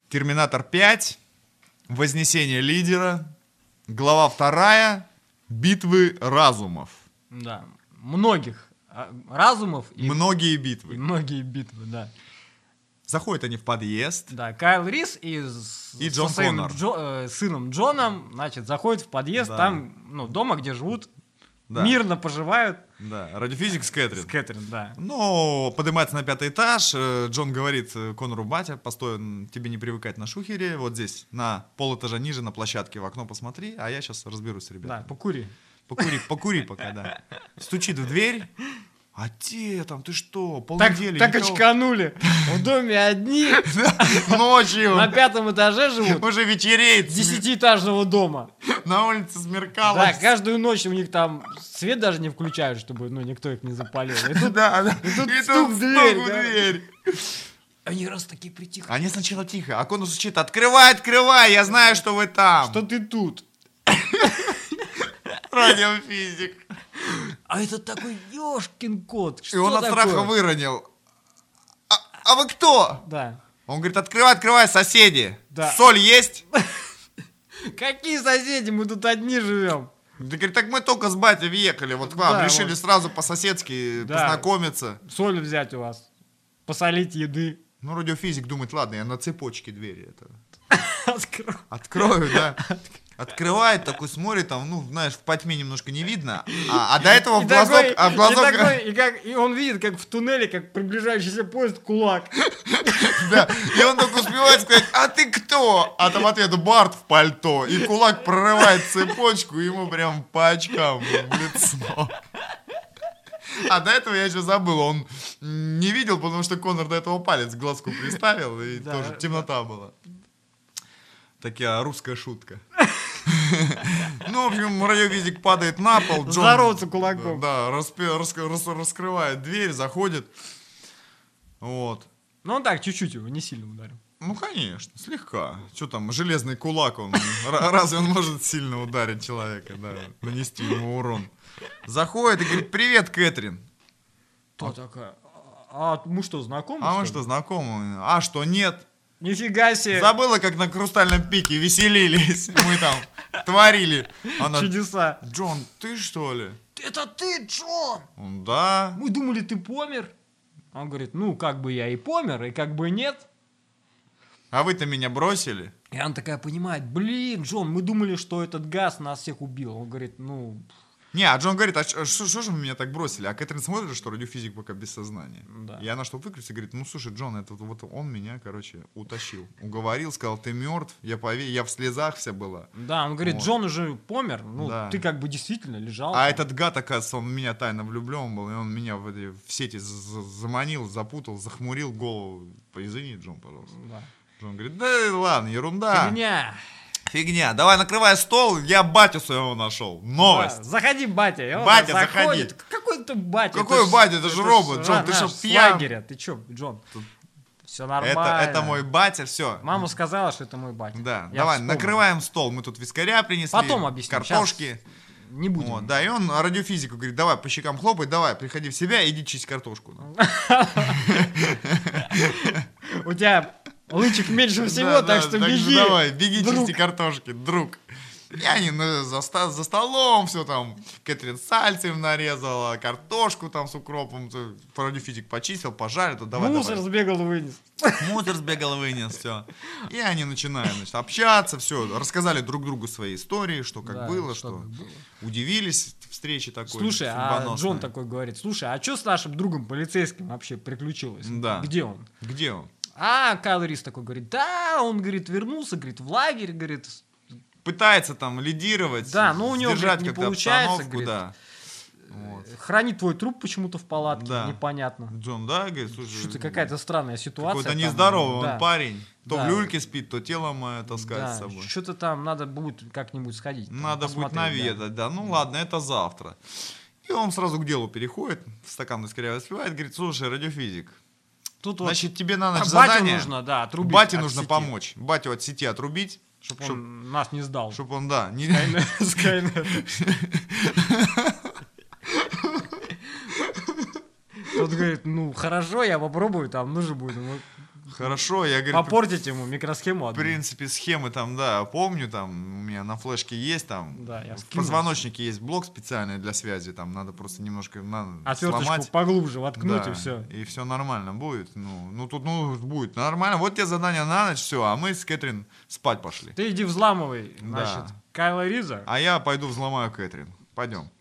Терминатор 5, Вознесение лидера, глава 2, Битвы разумов. Да, многих разумов. Многие битвы. И многие битвы, да. Заходят они в подъезд. Да, Кайл Рис и Джон со своим Коннор. сыном Джоном, значит, заходят в подъезд, Да. там, дома, где живут, Да. мирно поживают. Да, радиофизик с Кэтрин. С Кэтрин, да. Но поднимается на 5-й этаж. Джон говорит Коннору: батя, постой, тебе не привыкать на шухере. Вот здесь, на полэтажа ниже, на площадке в окно посмотри, а я сейчас разберусь, ребята. Да, покури. Покури пока, да. Стучит в дверь. А те там, ты что, Так полнедели? никого? очканули. В доме одни, Ночью. на 5-м этаже живут. Уже вечереет. 10-этажного дома. На улице Да, смеркалось. каждую ночь у них там свет даже не включают, чтобы никто их не запалил. И тут Да. и тут И стук тут в дверь, стук в да. дверь. они раз такие притихли. Они сначала тихо, а Конор стучит: открывай, я знаю, что вы там. Что ты тут? Радиофизик. А это такой ёшкин кот. И Что он от такое? страха выронил. А вы кто? Да. Он говорит: открывай, соседи. Да. Соль есть? Какие соседи? Мы тут одни живем. Да, говорит: так мы только с батей въехали, вот к вам, Да, решили вот. сразу по-соседски Да. познакомиться. Соль взять у вас. Посолить еды. Ну, радиофизик думает: ладно, я на цепочке двери это Открой. открою, да. Открывает, такой смотрит, там, ну, знаешь, в потьме немножко не видно, а до этого в глазок, И он видит, как в туннеле, как приближающийся поезд, кулак. да, и он только успевает сказать: а ты кто? А там ответ: Барт в пальто, и кулак прорывает цепочку, и ему прям по очкам в лицо. А до этого я еще забыл, он не видел, потому что Конор до этого палец к глазку приставил, и Да, тоже темнота была. Такая русская шутка. Ну, в общем, радиофизик падает на пол. Джон, Здороваться кулаком. Да, раскрывает дверь, заходит. Вот. Ну, он так, чуть-чуть его, не сильно ударил. Ну, конечно, слегка. Что там, железный кулак, он разве он может сильно ударить человека, да, нанести ему урон? Заходит и говорит: привет, Кэтрин. Кто такая? А мы что, знакомы? А мы ли? что, знакомы? А что, нет? Нифига себе. Забыла, как на Хрустальном пике веселились. Мы там творили. Она: Чудеса. Джон, ты что ли? Это ты, Джон? Он: да. Мы думали, ты помер. Он говорит: ну, как бы я и помер, и как бы нет. А вы-то меня бросили? И она такая понимает: блин, Джон, мы думали, что этот газ нас всех убил. Он говорит: ну, Не, а Джон говорит: а что же вы меня так бросили? А Кэтрин смотрит, что радиофизик пока без сознания. Да. И она, чтобы выкрутиться, говорит: ну, слушай, Джон, это вот он меня, короче, утащил. Уговорил, сказал: ты мертв, я в слезах вся была. да, он говорит: Вот. Джон уже помер, ну, Да. ты как бы действительно лежал. А там. этот гад, оказывается, он в меня тайно влюблен был, и он меня в сети заманил, запутал, захмурил голову. Извини, Джон, пожалуйста. Да. Джон говорит: да ладно, ерунда. Фигня. Давай, накрывай стол, я батю своего нашел. Новость. Да, заходи, батя. И он Батя, так заходит. заходи. Какой ты батя? Какой ж- батя? Это же робот, Джон, ты наш что, с пьян? лагеря. Ты чё, Джон? Все нормально. Это мой батя, все. Мама сказала, что это мой батя. Да, Я давай, вспомнил. накрываем стол. Мы тут вискаря принесли. Потом объясню. Картошки. Не будем. Вот, да, и он радиофизику говорит: давай, по щекам хлопай, давай, приходи в себя, иди чисть картошку. У тебя лычек меньше всего, Да, так да, что так беги. давай, беги друг. чисти картошки, друг. И они за столом все там, Кэтрин сальцем нарезала, картошку там с укропом, радиофизик почистил, пожарил, то давай, Мусор давай. сбегал, вынес. Мусор сбегал, вынес, все. И они начинают, значит, общаться, все, рассказали друг другу свои истории, что как Да, было, что что как было. удивились встрече такой. Слушай, а судьбоносной. Джон такой говорит: слушай, а что с нашим другом полицейским вообще приключилось? Да. Где он? Где он? А Кайл Рис такой говорит: да, он, говорит, вернулся, говорит, в лагерь, говорит. Пытается там лидировать, Да, но у него, сдержать говорит, не как-то получается, обстановку, говорит. да. Вот. Хранит твой труп почему-то в палатке, Да. непонятно. Джон, да, говорит, слушай, Что-то какая-то странная ситуация. какой-то там, нездоровый да. он парень. То Да. в люльке спит, то тело мое таскает Да, с собой. что-то там надо будет как-нибудь сходить. там, Надо будет посмотреть, наведать, да. Ну ладно, это завтра. И он сразу к делу переходит, стакан скорее распивает, говорит: слушай, радиофизик, Тут значит, тебе на ночь вот батю задание. нужно, да, отрубить. Бате от нужно сети, помочь. Батю от сети отрубить, Чтоб он нас не сдал. чтобы он, да, не... Скайнет. Тот говорит: ну хорошо, я попробую, там нужно будет. Хорошо, я, говорит, Попортить ему микросхему в одну. принципе, схемы там, да, помню, там, у меня на флешке есть, там, Да, я в скинул. позвоночнике есть блок специальный для связи, там, надо просто немножко Отверточку сломать. поглубже воткнуть, Да, и все. и все нормально будет. Тут будет нормально. Вот тебе задание на ночь, все, а мы с Кэтрин спать пошли. Ты иди взламывай, Да. значит, Кайла Риза. А я пойду взломаю Кэтрин. Пойдем.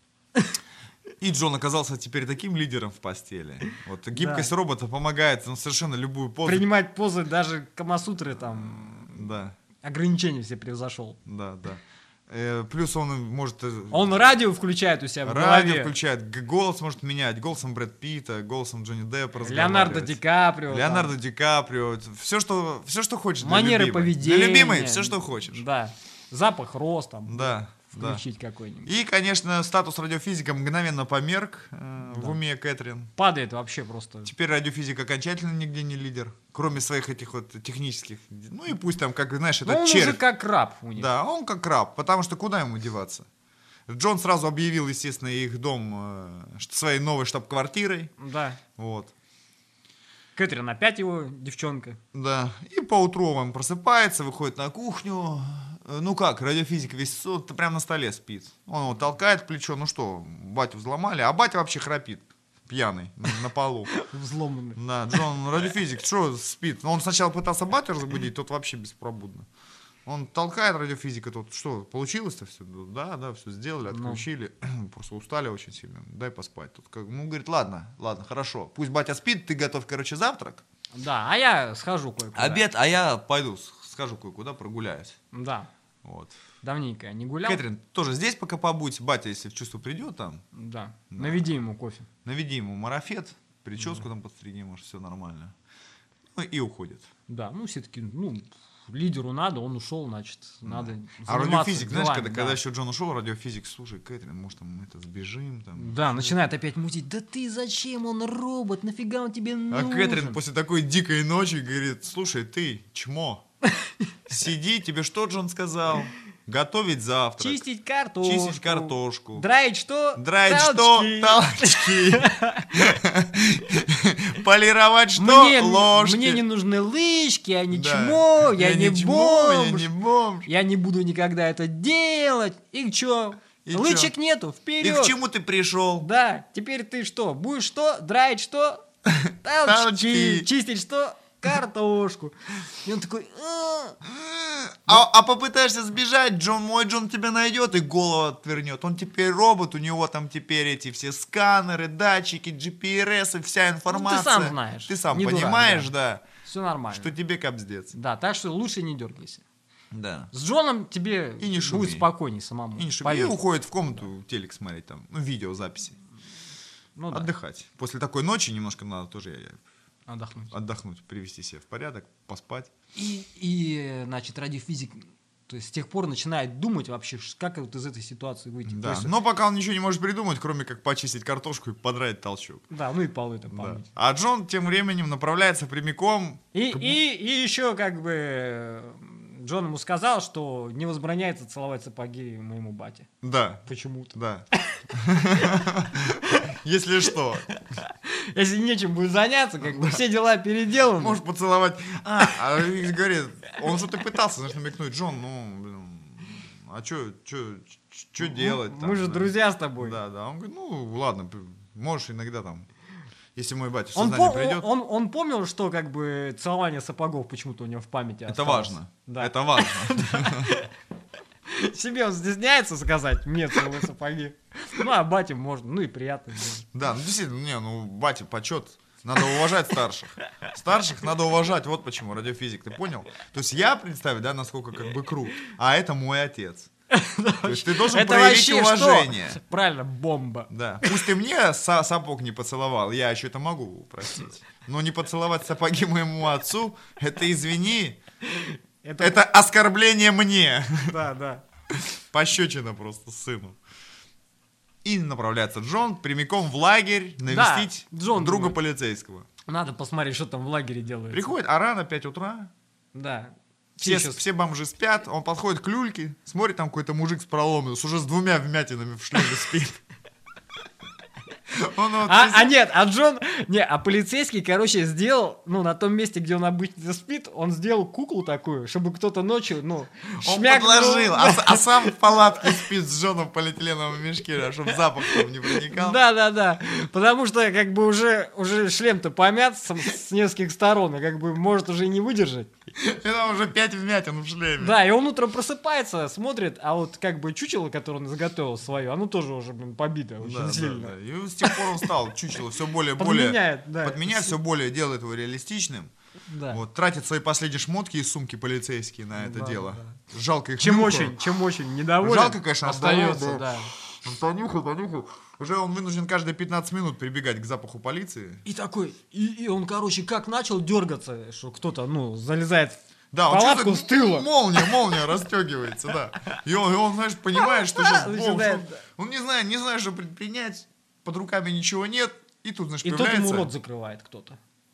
И Джон оказался теперь таким лидером в постели. Вот гибкость робота помогает на совершенно любую позу. Принимать позы даже Камасутры там Да, ограничения все превзошел. да. Плюс он может Он радио включает у себя в радио голове. включает, голос может менять, голосом Брэд Питта, голосом Джонни Деппа Леонардо Ди Каприо. Леонардо Ди Каприо, все, что хочешь. Для Манеры любимой. поведения. Для любимой, все, что хочешь. Да. Запах роз там. Да. Включить какой-нибудь. И, конечно, статус радиофизика мгновенно померк в уме Кэтрин. Падает вообще просто. Теперь радиофизик окончательно нигде не лидер, кроме своих этих вот технических. Ну и пусть там, как, знаешь, Ну, это он червь. уже как раб у них. Да, он как раб, потому что куда ему деваться? Джон сразу объявил, естественно, их дом своей новой штаб-квартирой. Да. Вот. Кэтрин опять его девчонка. Да. И поутру он просыпается, выходит на кухню. Ну как, радиофизик весь прямо на столе спит. Он его толкает в плечо. Ну что, батю взломали, а батя вообще храпит. Пьяный, на полу. Взломанный. Да, Джон, радиофизик, что спит? Он сначала пытался батю разбудить, тот вообще беспробудно. Он толкает радиофизика, тот, что, получилось-то все? Да, все сделали, отключили. Просто устали очень сильно, дай поспать. Тут, говорит, ладно, хорошо, пусть батя спит, ты готовь, завтрак. Да, а я схожу кое-куда. Обед, а я пойду, схожу кое-куда, прогуляюсь. Да. Вот. Давненько я не гулял. Кэтрин, тоже здесь пока побудь, батя, если в чувство придет там, Да. Наведи ему кофе. наведи ему марафет, прическу там подстриги, может, все нормально. Ну и уходит. Да, ну все-таки, лидеру надо, он ушел, значит, надо А заниматься радиофизик, знаешь, делами, когда еще Джон ушел, радиофизик, слушай, Кэтрин, может, мы сбежим там. Да, начинает опять мутить. Да ты зачем, он робот, нафига он тебе А нужен? Кэтрин после такой дикой ночи говорит, слушай, ты, чмо, сиди, тебе что Джон сказал? Готовить завтрак. Чистить картошку. Чистить картошку. Драить что? Драить Толчки. что? Толчки. Полировать что? Ложки. Мне не нужны лыжки, я не Да. чмо, я не чмо, я бомж. не бомж. Я не буду никогда это делать. И чё? И Лычек чё? нету, И вперед. к чему ты пришел? Да, теперь ты что? Будешь что? Драить что? Толчки. Толчки. Чистить что? Картошку. И он такой... А попытаешься сбежать, Джон тебя найдет и голову отвернет. Он теперь робот, у него там теперь эти все сканеры, датчики, GPRS и вся информация. сам знаешь. Ты сам Не дурак, понимаешь, да, Все нормально. что тебе капздец. Да, так что лучше не дергайся. Да. С Джоном тебе И не шуми. будет спокойней самому. И, и Поверь. уходит в комнату телек смотреть, там, видеозаписи. Ну да, Отдыхать. После такой ночи немножко надо тоже отдохнуть. отдохнуть, привести себя в порядок, поспать. И, значит, радиофизик, то есть с тех пор начинает думать вообще, как вот из этой ситуации выйти. То Да. есть, Но пока он ничего не может придумать, кроме как почистить картошку и подрать толчок. да, ну и полы там Да. помыть. А Джон тем временем направляется прямиком. И еще как бы Джон ему сказал, что не возбраняется целовать сапоги моему бате. Да, Почему-то. да. Если что, Если нечем будет заняться, как бы все дела переделаны. можешь поцеловать. Говорит, он что-то пытался, знаешь, намекнуть, Джон, а что делать? Мы же там, друзья с тобой. Да. Он говорит, ну ладно, можешь иногда там, если мой батя в Он, сознание придет. он помнил, что как бы целование сапогов почему-то у него в памяти Это осталось. важно. Да. Это важно. Себе он стесняется сказать, мне целую сапоги. Ну, а бате можно, ну и приятно. Да, ну действительно, батя, почет. Надо уважать старших. Старших надо уважать, вот почему, радиофизик, ты понял? То есть я представить, да, насколько как бы крут, а это мой отец. То есть ты должен Это проявить вообще уважение. что? Правильно, бомба. Да. Пусть ты мне сапог не поцеловал, я еще это могу простить. Но не поцеловать сапоги моему отцу, это, извини, это оскорбление мне. Да. Пощечина просто сыну. И направляется Джон прямиком в лагерь навестить Джон друга думает. полицейского. Надо посмотреть, что там в лагере делают. Приходит, а рано, 5 утра, Да. все бомжи спят, он подходит к люльке, смотрит, там какой-то мужик с проломом, уже с 2 вмятинами в шлеме спит. Нет, Джон... Не, а полицейский, короче, сделал, ну, на том месте, где он обычно спит, он сделал куклу такую, чтобы кто-то ночью, ну, Он подложил, а сам в палатке спит с Джоном в полиэтиленовом мешке, чтобы запах там не проникал. Да. Потому что, как бы, уже шлем-то помят с нескольких сторон, и, как бы, может уже и не выдержать. Это уже 5 вмятин в шлеме. Да, и он утром просыпается, смотрит, а вот, как бы, чучело, которое он заготовил свое, оно тоже уже, блин, побито очень сильно. Да. И с тех пор он стал чучело все более... Подменяет, все более, делает его реалистичным. Да. Вот, тратит свои последние шмотки из сумки полицейские на это дело. Жалко их Чем нюхал. очень недоволен. Жалко, конечно, остается, да. Он понюхал. Уже он вынужден каждые 15 минут прибегать к запаху полиции. И такой, и он, короче, как начал дергаться, что кто-то, ну, залезает в Да, он палатку с тыла. Молния расстегивается, да. И он, знаешь, понимает, что сейчас... Он не знает, что предпринять. Под руками ничего нет. И тут, знаешь, и появляется... тут ему рот закрывает кто-то.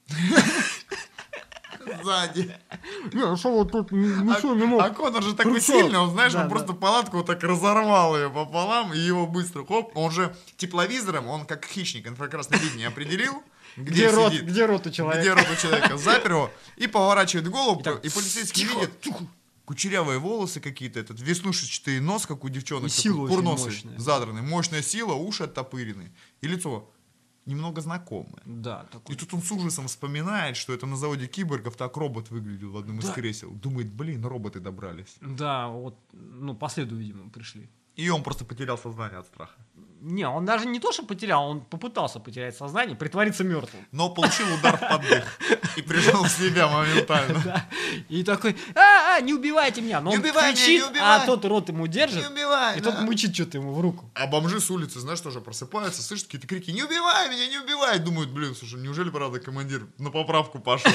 Сзади. Не, что вот тут ничего не мог. А Конор же такой сильный, он, знаешь, он просто палатку вот так разорвал ее пополам, и его быстро, хоп, он же тепловизором, он как хищник инфракрасное видение определил, где рот у человека. Запер его, и поворачивает голову, и полицейский видит кучерявые волосы какие-то, этот веснушечный нос, как у девчонок, курносый, задранный, мощная сила, уши оттопырены, и лицо немного знакомое. Да, и тут он с ужасом вспоминает, что это на заводе киборгов так робот выглядел в одном из кресел. Думает, блин, роботы добрались. Да, вот, ну, по следу, видимо, пришли. И он просто потерял сознание от страха. Не, он даже не то, что потерял, он попытался потерять сознание, притвориться мертвым. Но получил удар в поддых и пришел в себя моментально. Да. И такой, не убивайте меня. Но не он убивай кричит, меня, не убивай. а тот рот ему держит. Не убивай, и тот мычит что-то ему в руку. А бомжи с улицы, знаешь, тоже просыпаются, слышат какие-то крики: не убивай меня, не убивай. Думают, блин, слушай, неужели, правда, командир на поправку пошел?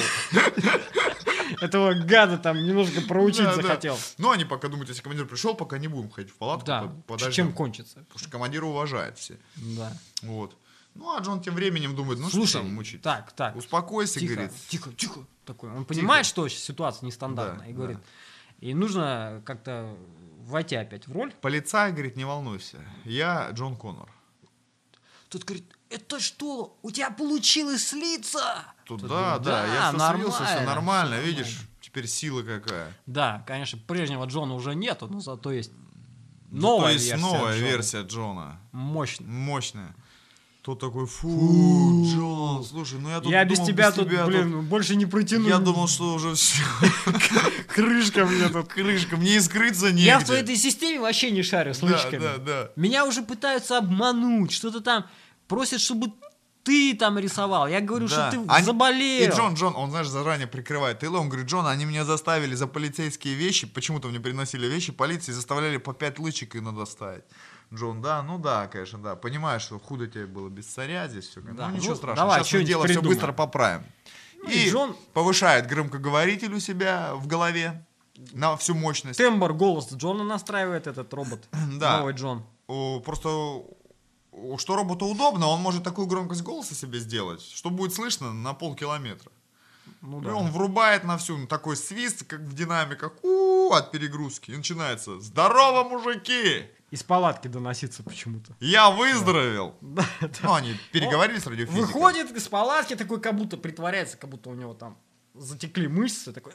Этого гада там немножко проучить захотел. Ну, они пока думают, если командир пришел, пока не будем ходить в палатку. Да, чем кончится. Потому что командира уважает все. Да. Вот. Ну, а Джон тем временем думает, ну слушай, что там мучить? Так. Успокойся, тихо, говорит. Тихо. Такой. Он понимает, что ситуация нестандартная. И говорит, и нужно как-то войти опять в роль. Полицай говорит, не волнуйся, я Джон Коннор. Тут говорит, это что, у тебя получилось слиться? Да, я слился, все нормально, видишь, теперь сила какая. Да, конечно, прежнего Джона уже нету, но зато есть новая версия Джона. Мощная. Тот такой, фу, Джон, слушай, ну я тут я без тебя тут, блин, больше не протяну. Я думал, что уже все. Крышка мне тут. Крышка, мне и скрыться негде. Я в твоей этой системе вообще не шарю с лычками. Да. Меня уже пытаются обмануть, что-то там просят, чтобы ты там рисовал. Я говорю, что ты заболел. И Джон, он, знаешь, заранее прикрывает тылы. Он говорит, Джон, они меня заставили за полицейские вещи, почему-то мне приносили вещи полиции, заставляли по 5 лычек и надо ставить. Джон, конечно, да. Понимаешь, что худо тебе было без царя здесь все. Да. Ну, ничего страшного. Давай, сейчас мы дело все быстро поправим. И Джон повышает громкоговоритель у себя в голове на всю мощность. Тембр, голос Джона настраивает этот робот. Новый Джон. Просто... Что роботу удобно, он может такую громкость голоса себе сделать, что будет слышно на полкилометра. Ну, и он врубает на всю такой свист, как в динамиках, от перегрузки. И начинается: здорово, мужики! Из палатки доносится почему-то. Я выздоровел! Да. Ну, они переговорили с радиофизикой. Выходит из палатки, такой, как будто притворяется, как будто у него там затекли мышцы, такой...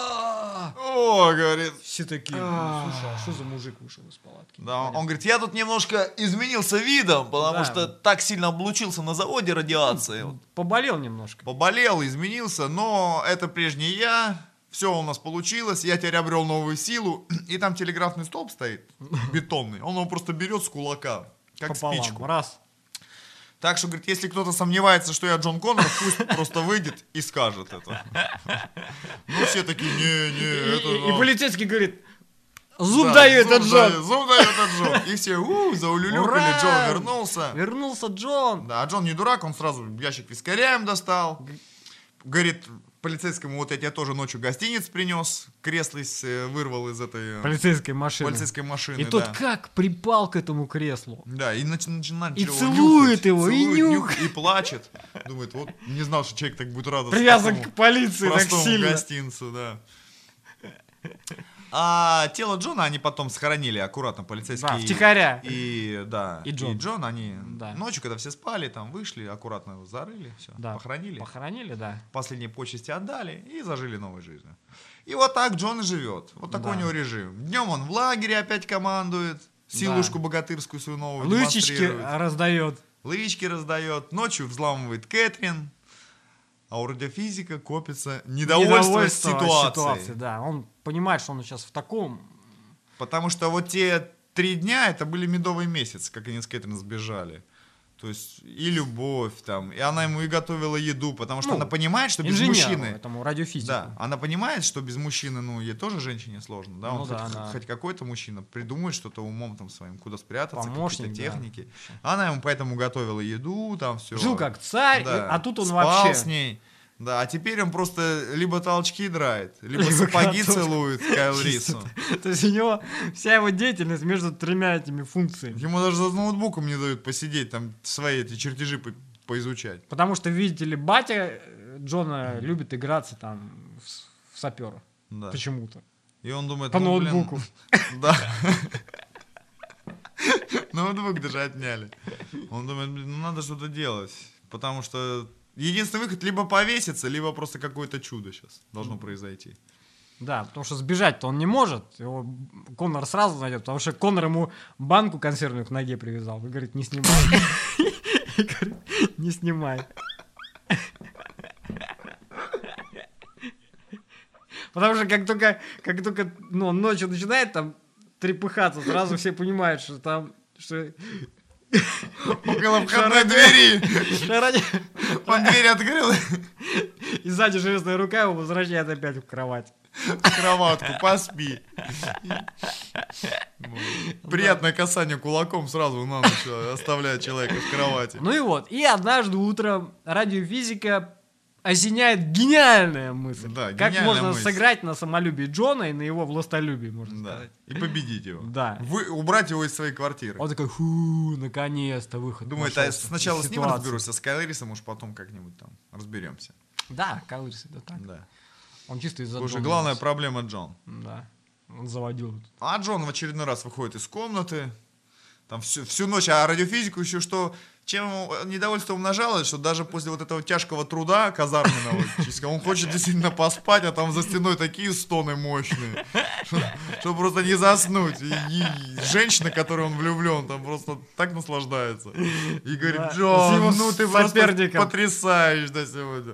О, говорит. Все такие, слушай, а что за мужик вышел из палатки? Да, он говорит, я тут немножко изменился видом, потому что так сильно облучился на заводе радиации. Поболел немножко. Поболел, изменился, но это прежний я. Все у нас получилось, я теперь обрел новую силу. И там телеграфный столб стоит, бетонный. Он его просто берет с кулака, как пополам, спичку. Раз. Так что, говорит, если кто-то сомневается, что я Джон Коннор, пусть просто выйдет и скажет это. Ну, все такие, не, это... И полицейский говорит, зуб дает этот Джон. Зуб дает этот Джон. И все, заулюлюкали, Джон вернулся. Вернулся Джон. Да, а Джон не дурак, он сразу ящик вискаря им достал. Говорит полицейскому, вот я тебе тоже ночью гостиниц принес, кресло вырвал из этой полицейской машины. И тот как припал к этому креслу. Да, и начинает и целует его, и нюхает, и плачет. Думает, вот не знал, что человек так будет радоваться. Привязан к полиции так сильно. гостинцу, да. А тело Джона они потом схоронили аккуратно, полицейские. Да, втихаря. И Джон, они Да. ночью, когда все спали, там вышли, аккуратно его зарыли, все, Да. похоронили. Похоронили, да. Последние почести отдали и зажили новой жизнью. И вот так Джон и живет. Вот такой Да. у него режим. Днем он в лагере опять командует, силушку богатырскую свою новую Лычечки демонстрирует. раздает. Лычки раздает, ночью взламывает Кэтрин, а у радиофизика копится недовольство ситуацией. Да, он понимает, что он сейчас в таком... Потому что вот те 3 дня, это были медовый месяц, как они с Кэтрин сбежали. То есть и любовь там, и она ему и готовила еду, потому что Ну, она понимает, что без инженеру мужчины... этому, радиофизику. Да, она понимает, что без мужчины, ну, ей тоже женщине сложно, да, Ну он да, хоть, она- хоть какой-то мужчина придумает что-то умом там своим, куда спрятаться, Помощник, какие-то да. техники. Она ему поэтому готовила еду, там все. Жил как царь, Да. а тут он Спал вообще... с ней. Да, а теперь он просто либо толчки драет, либо сапоги готов. целует Кайл Рису. То есть у него вся его деятельность между 3 этими функциями. Ему даже за ноутбуком не дают посидеть, там свои эти чертежи поизучать. Потому что, видите ли, батя Джона любит играться там в сапера. Да. Почему-то. И он думает, По ну, блин, ноутбуку. Да. Ноутбук даже отняли. Он думает, блин, ну надо что-то делать. Потому что единственный выход либо повеситься, либо просто какое-то чудо сейчас должно произойти. Да, потому что сбежать-то он не может. Его Коннор сразу найдет, потому что Коннор ему банку консервную к ноге привязал. И говорит, не снимай. И говорит, не снимай. Потому что как только ну, он ночью начинает там трепыхаться, сразу все понимают, что там... Что... Около входной двери. Ради- Он дверь открыл, И сзади железная рука его возвращает опять в кровать. в кроватку, поспи. Приятное касание кулаком сразу на ночь оставляет человека в кровати. Ну и вот. И однажды утром радиофизика осеняет гениальная мысль. Да, как гениальная можно мысль. сыграть на самолюбии Джона и на его властолюбии, можно Да. сказать. И победить его. Да. Убрать его из своей квартиры. Он такой, фу, наконец-то выход. Думает, нашелся сначала из с ним ситуации. разберусь, а с Кайлрисом уж потом как-нибудь там разберемся. Да, Кайлрис, это так. Да. Он чисто из-за Слушай, Джона главная вырос. проблема Джон. Да. Он заводил. А Джон в очередной раз выходит из комнаты, там всю ночь, а радиофизику еще что, чем ему недовольство умножалось, что даже после вот этого тяжкого труда казарменного, он хочет действительно поспать, а там за стеной такие стоны мощные, что просто не заснуть. И женщина, в которой он влюблен, там просто так наслаждается. И говорит, Да, с Джон, его ну ты просто соперником. потрясаешь до сегодня.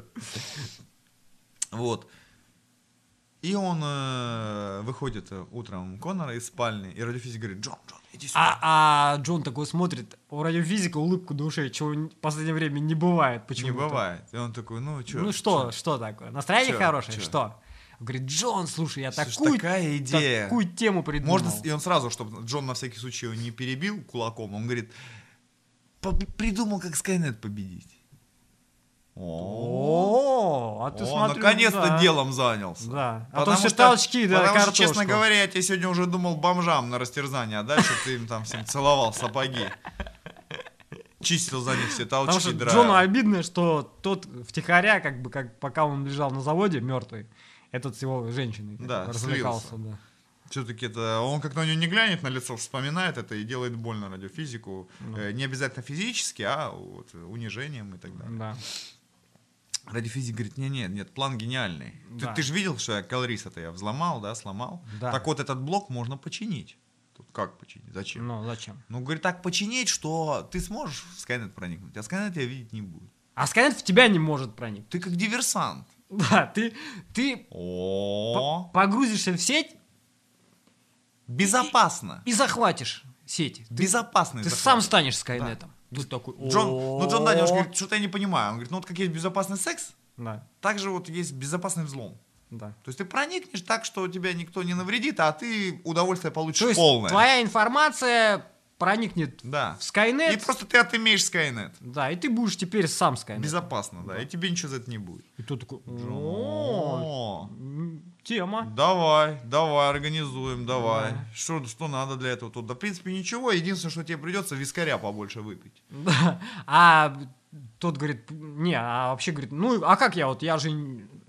Вот. И он выходит утром Коннора из спальни, и радиофизик говорит, Джон, иди сюда. А Джон такой смотрит, у радиофизика улыбка души, чего в последнее время не бывает. Почему? Не бывает. И он такой, ну что? Ну что такое? Настроение Чё? хорошее? Чё? Что? Он говорит, Джон, слушай, я Слушай, такая идея. такую тему придумал. Можно, и он сразу, чтобы Джон на всякий случай его не перебил кулаком, он говорит, придумал, как Скайнет победить. О, а ты смотри. наконец-то да. делом занялся. Да. А то Потому все что- толчки, да, Потому что, картошку. честно говоря, я тебе сегодня уже думал бомжам на растерзание отдать, чтобы ты им там всем целовал сапоги. Чистил за них все Потому толчки, что драил. Джону обидно, что тот втихаря, как пока он лежал на заводе мертвый, этот с его женщиной Да, развлекался. слился. Да. Все-таки это он как на нее не глянет на лицо, вспоминает это и делает больно радиофизику. Не обязательно физически, а вот унижением и так далее. Да. Радиофизик говорит, нет, план гениальный. Да. Ты же видел, что я Кайлриса-то я взломал, да, сломал? Да. Так вот этот блок можно починить. Тут как починить? Зачем? Ну, зачем? Ну, говорит, так починить, что ты сможешь в Скайнет проникнуть, а Скайнет тебя видеть не будет. А Скайнет в тебя не может проникнуть. Ты как диверсант. Да, ты О, погрузишься в сеть безопасно. и захватишь сеть. Безопасный Ты захват. сам станешь Скайнетом. Тут такой, Джон Данилович говорит, что-то я не понимаю. Он говорит, ну вот как есть безопасный секс, Да, так же вот есть безопасный взлом. да. То есть ты проникнешь так, что тебя никто не навредит, а ты удовольствие получишь То есть полное. твоя информация проникнет Да. в Скайнет. И просто ты отымеешь Скайнет. Да, и ты будешь теперь сам Скайнет. Безопасно, да. И тебе ничего за это не будет. И тут такой, О, тема. давай, организуем, давай. Да. Что надо для этого тут? Да, в принципе, ничего. Единственное, что тебе придется вискаря побольше выпить. Да. А тот говорит, не, а вообще говорит, ну, а как я же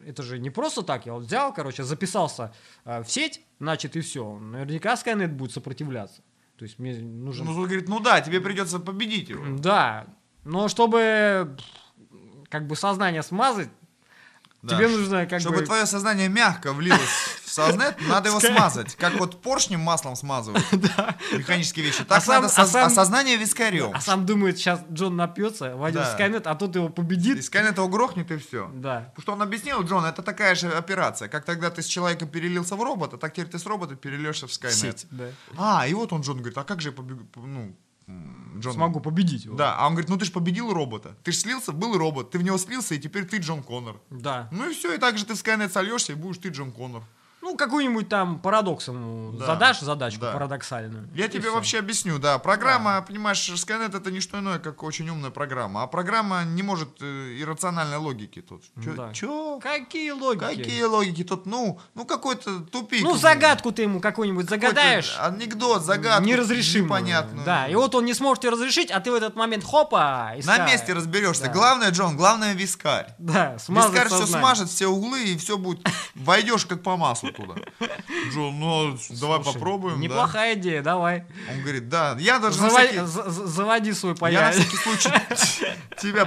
это же не просто так. Я вот взял, короче, записался в сеть, значит, и все. Наверняка Skynet будет сопротивляться. То есть мне нужен... Ну, он говорит, ну да, тебе придется победить его. Да, но чтобы как бы сознание смазать, Да. тебе нужно как Чтобы бы... твое сознание мягко влилось в сознание, надо его смазать. Как вот поршнем маслом смазывают механические вещи. Так надо сознание вискарем. А сам думает, сейчас Джон напьется, войдет в Skynet, а тот его победит. И Skynet его грохнет, и все. Да. Потому что он объяснил, Джон, это такая же операция. Как тогда ты с человека перелился в робота, так теперь ты с робота перельешься в Skynet. Сеть, да. И вот он, Джон, говорит, а как же я Джон... Смогу победить его. Да, а он говорит, ну ты же победил робота. Ты же слился, был робот, ты в него слился, и теперь ты Джон Коннор. Да. Ну и все, и так же ты в Skynet сольешься, и будешь ты Джон Коннор. Ну, какую-нибудь там парадокс ему Да. задашь задачку Да. парадоксальную. Я и тебе всё. вообще объясню, да. Программа, понимаешь, Skynet это не что иное, как очень умная программа. А программа не может иррациональной логики тут. Да. Чё? Какие логики? Какие логики тут? Ну какой-то тупик. Ну, загадку ты ему какую-нибудь загадаешь. Анекдот, загадку. Неразрешимую. Непонятную. Да, и вот он не сможет ее разрешить, а ты в этот момент хопа. И На месте разберешься. Да. Главное, Джон, главное вискарь. Да, смазать Вискарь все сознание. смажет, все углы, и все будет. Войдешь как по маслу туда. Джон, ну давай Слушай, попробуем. Неплохая идея, давай. Да? Он говорит, да. Я даже на Заводи, всякий... заводи свой Я на паяль. всякий случай тебя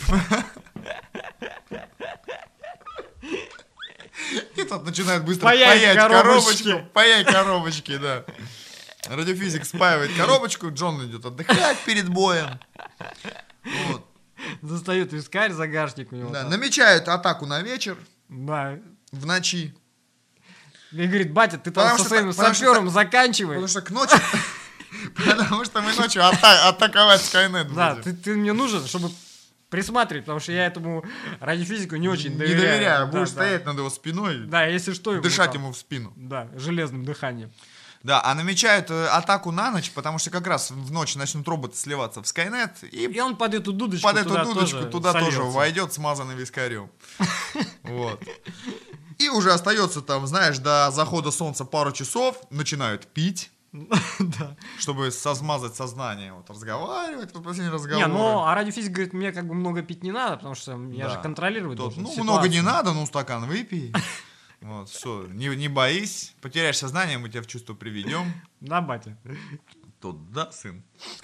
И тут начинает быстро Паять паять коробочки. коробочку. Паять коробочки, да. Радиофизик спаивает коробочку, Джон идет отдыхать перед боем. Вот. Достает вискарь, загашник у него. Да, там. намечают атаку на вечер, Да. в ночи. И говорит, батя, ты там Потому со что своим потому что сапером заканчивай. Потому что к ночи... Потому что мы ночью атаковать Skynet Да, будем. ты мне нужен, чтобы присматривать, потому что я этому радиофизику не очень Не доверяю. доверяю, Да, будешь да. стоять над его спиной, Да, если что, дышать там, ему в спину. Да, железным дыханием. Да, а намечают атаку на ночь, потому что как раз в ночь начнут роботы сливаться в Skynet, и И он под эту дудочку под эту туда дудочку тоже туда тоже сольется. войдет, смазанный вискарем. Вот. И уже остается там, знаешь, до захода солнца пару часов, начинают пить, Да. чтобы смазать сознание, вот разговаривать, вот последние разговоры. Не, ну, а радиофизик говорит, мне как бы много пить не надо, потому что я Да. же контролировать Тот, должен ну, ситуацию. много не надо, ну, стакан выпей. Вот, все, не боись, потеряешь сознание, мы тебя в чувство приведем. Да, батя. Тот, да, сын.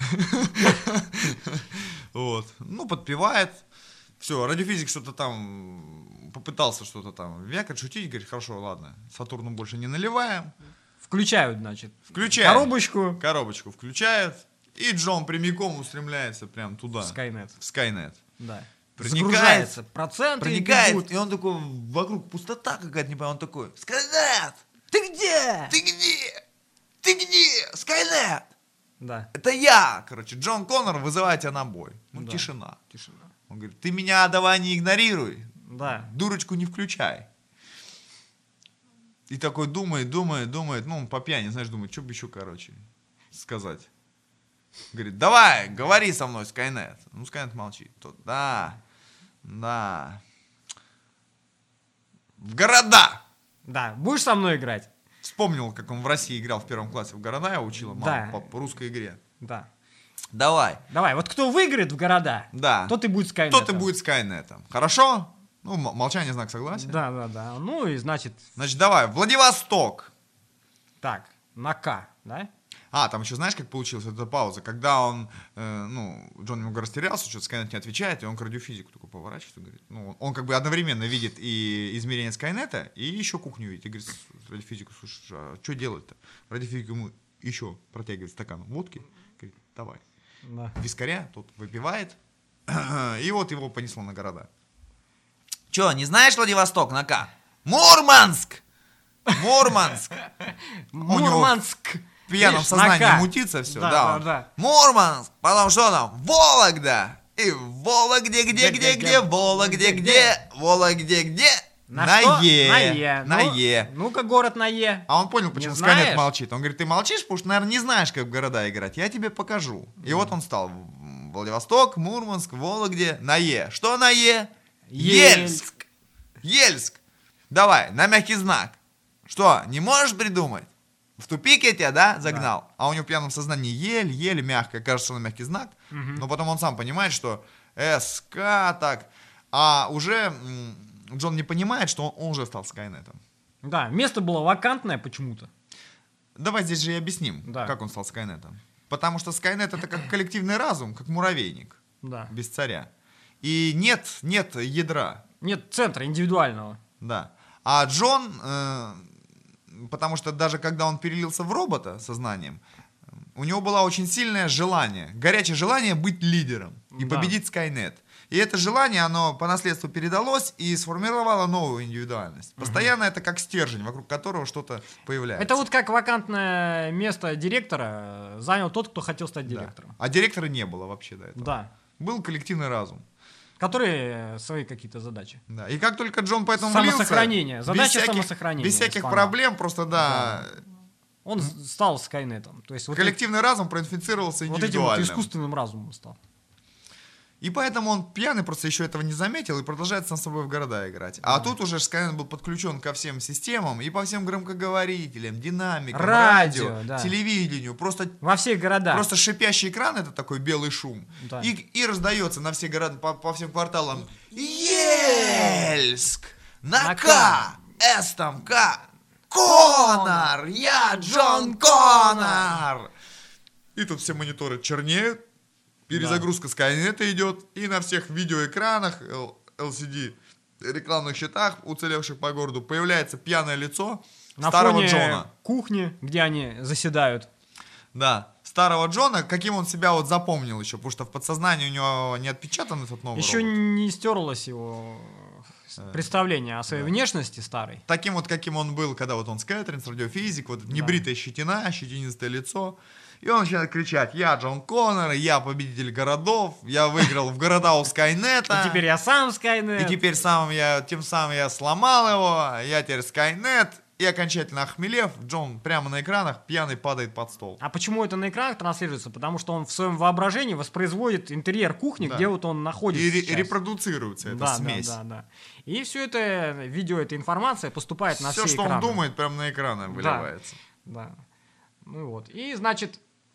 Вот, ну, подпевает. Все, радиофизик что-то там попытался что-то там вякать, шутить, говорит, хорошо, ладно, Сатурну больше не наливаем. Включают, значит, Включаем. коробочку. Коробочку включают, и Джон прямиком устремляется прям туда, Skynet. в Skynet. Да. Проникает. Загружается. Проценты Проникает, бегут. и он такой, вокруг пустота какая-то, не понимаю, он такой, Skynet! Ты где? Ты где? Ты где? Skynet! Да. Это я! Короче, Джон Коннор вызывает тебя на бой. Ну, Да. тишина. Тишина. Он говорит, ты меня давай не игнорируй. Да. Дурочку не включай. И такой думает, ну, по пьяни, знаешь, думает, что бы еще, короче, сказать. Говорит, давай, говори со мной, Skynet. Ну, Skynet молчит. Тот, да. В города! Да. Будешь со мной играть? Вспомнил, как он в России играл в первом классе в города, я учила маму Да. по русской игре. Да. Давай. Давай, вот кто выиграет в города, Да. тот и будет Skynet. Тот и будет Скайнетом. Хорошо? Ну, молчание, знак согласия. Да, да, да. Ну и значит, Значит, давай, Владивосток. так, на К, да? А, там еще знаешь, как получилась эта пауза? Когда он, Джон немного растерялся, что-то Скайнет не отвечает, и он к радиофизику такой поворачивается и говорит, ну, он как бы одновременно видит и измерение Скайнета, и еще кухню видит. И говорит радиофизику, слушай, а что делать-то? Радиофизик ему еще протягивает стакан водки, говорит, давай. Да. Вискаря, тот выпивает, и вот его понесло на города. Че, не знаешь Владивосток на К? Мурманск! Мурманск! Мурманск. В пьяном Видишь, на сознании К. мутится все, Да, да. да, да. Мурманск! Потом что там? Вологда! И Вологде, где, Где, Вологде, где, Вологде, где? На что? Е. На Е. На Ну, Е. Ну-ка, город на Е. А он понял, почему знаешь? Скайнет молчит. Он говорит, ты молчишь, потому что, наверное, не знаешь, как в города играть. Я тебе покажу. И вот он стал. Владивосток, Мурманск, Вологде, на Е. Что на Е? Ельск. Ельск. Давай, на мягкий знак. Что, не можешь придумать? В тупик я тебя, да, загнал? Да. А у него в пьяном сознании еле мягко, кажется, на мягкий знак. Но потом он сам понимает, что СК так. А уже Джон не понимает, что он уже стал Скайнетом. Да, место было вакантное почему-то. Давай здесь же и объясним, Да. как он стал Скайнетом. Потому что Скайнет это как коллективный разум, как муравейник, Да. без царя. И нет ядра, Нет центра индивидуального. да. А Джон, потому что даже когда он перелился в робота сознанием, у него было очень сильное желание, горячее желание быть лидером и Да. победить Скайнет. И это желание, оно по наследству передалось и сформировало новую индивидуальность. Постоянно это как стержень, вокруг которого что-то появляется. Это вот как вакантное место директора занял тот, кто хотел стать Да. директором. А директора не было вообще до этого. Да. Был коллективный разум. Которые свои какие-то задачи. Да. И как только Джон поэтому влился... Самосохранение. Задача без всяких- самосохранения Без всяких исполнял. проблем, просто, да, Он стал Скайнетом. То есть вот, коллективный разум проинфицировался вот этим вот индивидуальным. искусственным разумом стал. И поэтому он пьяный просто еще этого не заметил и продолжает сам собой в города играть. А тут уже Скайнет был подключен ко всем системам и по всем громкоговорителям, динамикам, радио, да. телевидению. Просто Во всех городах. Просто шипящий экран — это такой белый шум. Да. И раздается на все города, по всем кварталам: Ельск! На К! С там К! Конор! Я Джон Конор! И тут все мониторы чернеют, перезагрузка Скайнета идет, и на всех видеоэкранах, LCD рекламных щитах, уцелевших по городу, появляется пьяное лицо на старого фоне Джона. кухни, где они заседают. Да, старого Джона, каким он себя вот запомнил еще, потому что в подсознании у него не отпечатан этот новый Еще робот. не стерлось его представление о своей внешности старой. Таким вот, каким он был, когда вот он Скайтринс, радиофизик, вот небритая щетина, щетинистое лицо. И он начинает кричать: я Джон Коннор, я победитель городов, я выиграл в города у Скайнета. И теперь я сам Скайнет. И теперь тем самым я сломал его, я теперь Скайнет. И окончательно охмелев, Джон прямо на экранах пьяный падает под стол. А почему это на экранах транслируется? Потому что он в своем воображении воспроизводит интерьер кухни, Да. где вот он находится И сейчас. репродуцируется эта Да, смесь. да. И все это видео, эта информация поступает на Все, все что экраны. он думает, прямо на экраны выливается. Да. Ну вот. И, значит,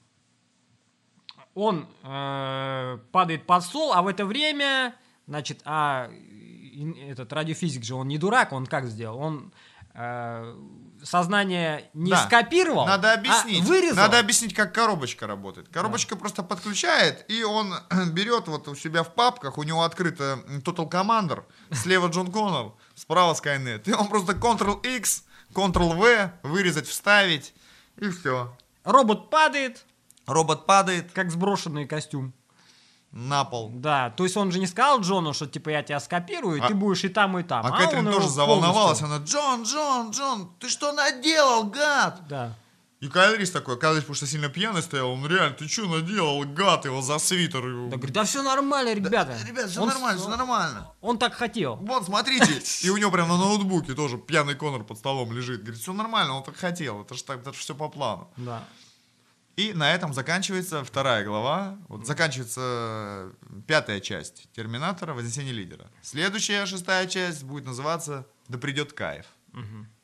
он падает под стол, а в это время, значит, этот радиофизик же, он не дурак, он как сделал? Он сознание не Да. скопировал, Надо объяснить. а вырезал. Надо объяснить, как коробочка работает. Коробочка просто подключает, и он берет вот у себя в папках, у него открыто Total Commander, слева Джон Коннор, справа Skynet. И он просто Ctrl-X, Ctrl-V, вырезать, вставить, и все. Робот падает, Робот падает как сброшенный костюм. на пол. Да, то есть он же не сказал Джону, что типа я тебя скопирую, и ты будешь и там, и там. А Кэтрин он тоже его заволновалась. полностью- Она: Джон, ты что наделал, гад? Да. И Кайл Рис такой, потому что сильно пьяный стоял, он: реально, ты что наделал, гад, его за свитер. Да, говорит, да все нормально, ребята. Ребят, все Он нормально, с- все нормально. Он так хотел. Вот, смотрите. И у него прям на ноутбуке тоже пьяный Коннор под столом лежит. Говорит, все нормально, он так хотел, это же все по плану. Да. И на этом заканчивается 2 глава, вот заканчивается 5-я часть Терминатора, Вознесение лидера. Следующая 6-я часть будет называться Да придет кайф. Мгм.